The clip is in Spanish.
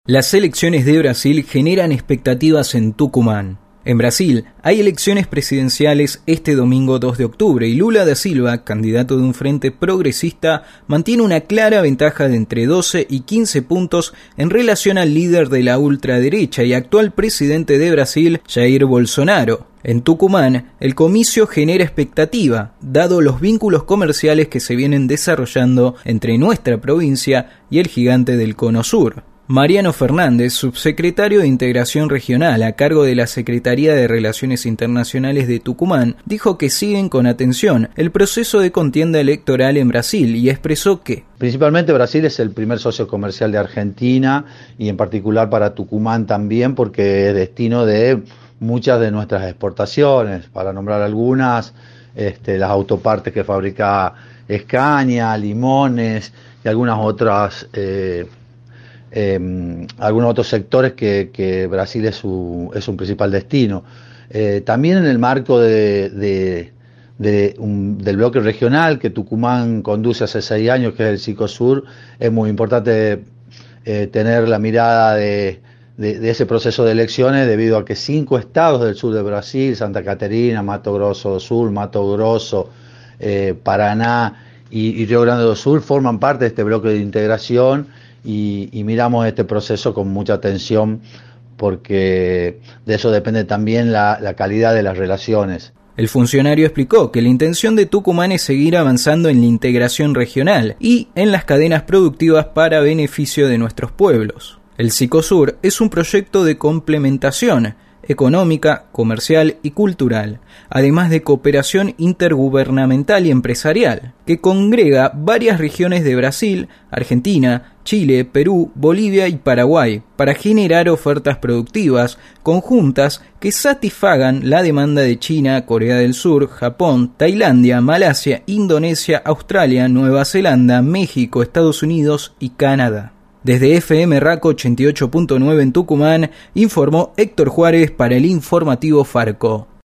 Las elecciones de Brasil generan expectativas en Tucumán. En Brasil hay elecciones presidenciales este domingo 2 de octubre y Lula da Silva, candidato de un frente progresista, mantiene una clara ventaja de entre 12 y 15 puntos en relación al líder de la ultraderecha y actual presidente de Brasil, Jair Bolsonaro. En Tucumán, el comicio genera expectativa, dado los vínculos comerciales que se vienen desarrollando entre nuestra provincia y el gigante del Cono Sur. Mariano Fernández, subsecretario de Integración Regional a cargo de la Secretaría de Relaciones Internacionales de Tucumán, dijo que siguen con atención el proceso de contienda electoral en Brasil y expresó que principalmente Brasil es el primer socio comercial de Argentina y en particular para Tucumán también porque es destino de muchas de nuestras exportaciones, para nombrar algunas, las autopartes que fabrica Scania, Limones y algunas otras algunos otros sectores que Brasil es un principal destino. También en el marco del bloque regional que Tucumán conduce hace 6 años, que es el Cicosur, es muy importante tener la mirada de ese proceso de elecciones debido a que 5 estados del sur de Brasil, Santa Catarina, Mato Grosso do Sul, Mato Grosso, Paraná y Río Grande do Sul forman parte de este bloque de integración. Y miramos este proceso con mucha atención porque de eso depende también la calidad de las relaciones. El funcionario explicó que la intención de Tucumán es seguir avanzando en la integración regional y en las cadenas productivas para beneficio de nuestros pueblos. El Cicosur es un proyecto de complementación económica, comercial y cultural, además de cooperación intergubernamental y empresarial, que congrega varias regiones de Brasil, Argentina, Chile, Perú, Bolivia y Paraguay, para generar ofertas productivas conjuntas que satisfagan la demanda de China, Corea del Sur, Japón, Tailandia, Malasia, Indonesia, Australia, Nueva Zelanda, México, Estados Unidos y Canadá. Desde FM Raco 88.9 en Tucumán, informó Héctor Juárez para el informativo Farco.